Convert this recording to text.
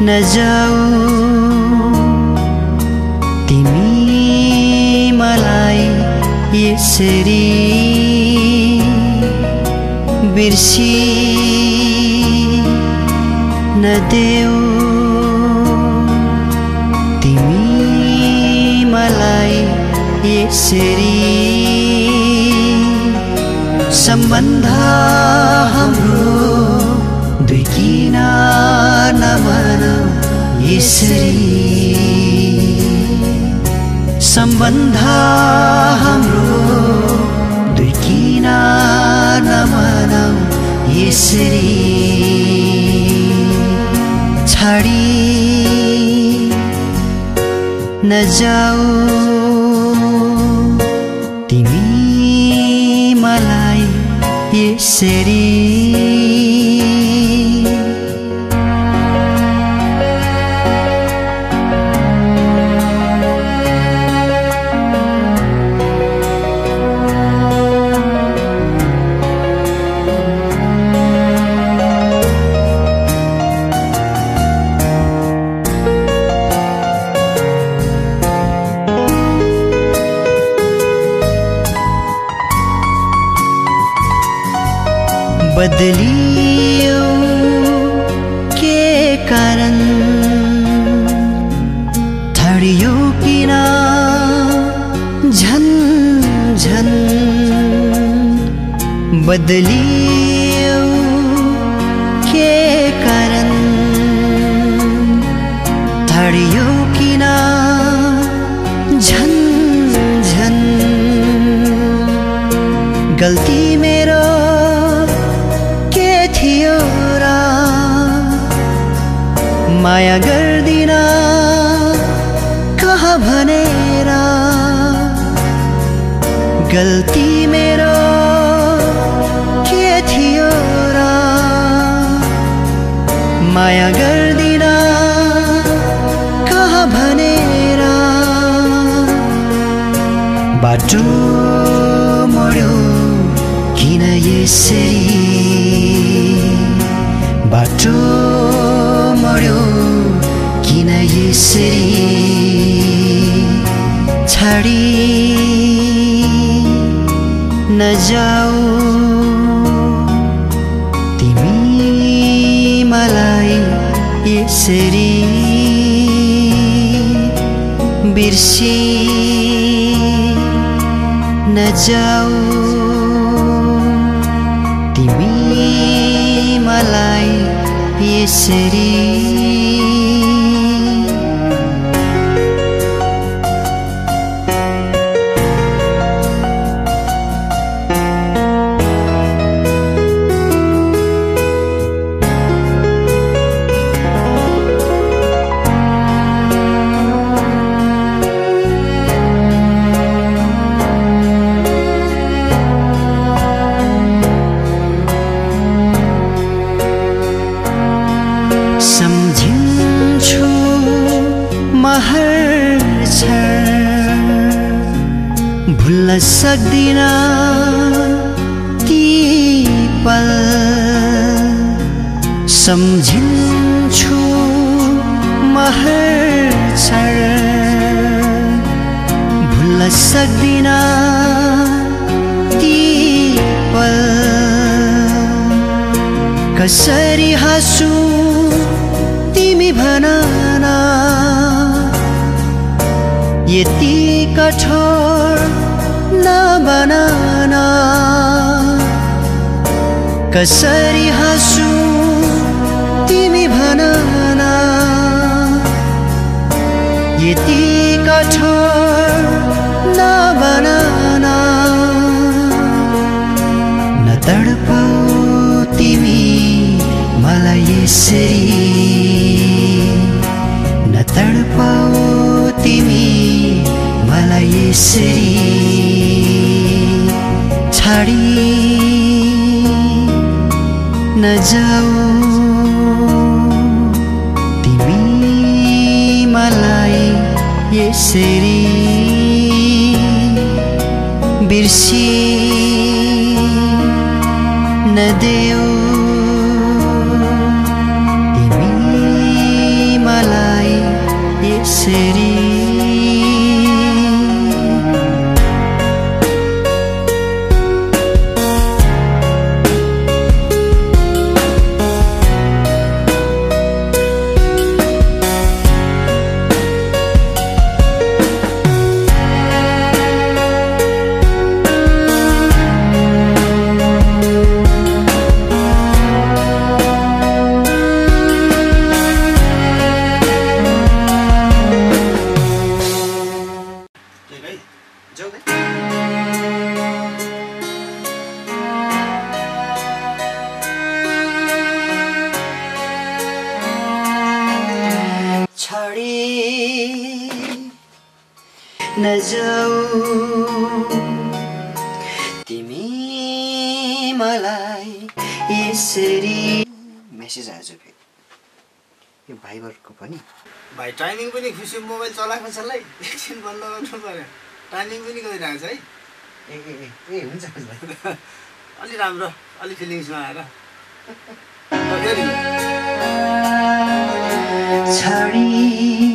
नजाऊ तिमी मलाई यसरी बिर्सी नदेऊ तिमी मलाई यसरी सम्बन्ध हाम्रो दुई किनार नबनाऊ यसरी सम्बन्ध हाम्रो दुई किनार नबनाऊ यसरी छाडी नजाऊ तिमी मलाई यसरी बदलियो के कारण थडियो किन झन झन बदलियो के कारण थडियो किन झन झन गल्ती मेरो थियो र माया गर्दिन कहाँ भनेर गल्ती मेरो के थियो र माया गर्दिन कहाँ भनेर बाटो मोड्यो किन यसरी बाटो मोड्यो किन यसरी छाडी नजाऊ तिमी मलाई यसरी बिर्सी नजाऊ तिमी मलाई यसरी सम्झिन्छु म हर क्षण भुल्न सक्दिन ती पल सम्झिन्छु म हर क्षण भुल्न सक्दिन ती पल कसरी हाँसु तिमी भन न यति कठोर नबन न कसरी हाँसु तिमी भन न यति कठोर नबन न तडपाऊ तिमी मलाई यसरी न तडपाऊ तिमी मलाई यसरी छाडी नजाऊ तिमी मलाई यसरी बिर्सी नदेऊ तिमी नजाऊ तिमी मलाई यसरी मेसेज आएछ फेरि यो भाइबरको पनि भाइ टाइमिङ पनि खुसी मोबाइल चलाएको छ लै एकछिन बन्द गर्नु पर्यो टाइमिङ पनि गरिरहेको छ है ए हुन्छ अलि राम्रो अलि फिलिङ्समा आएर छाडी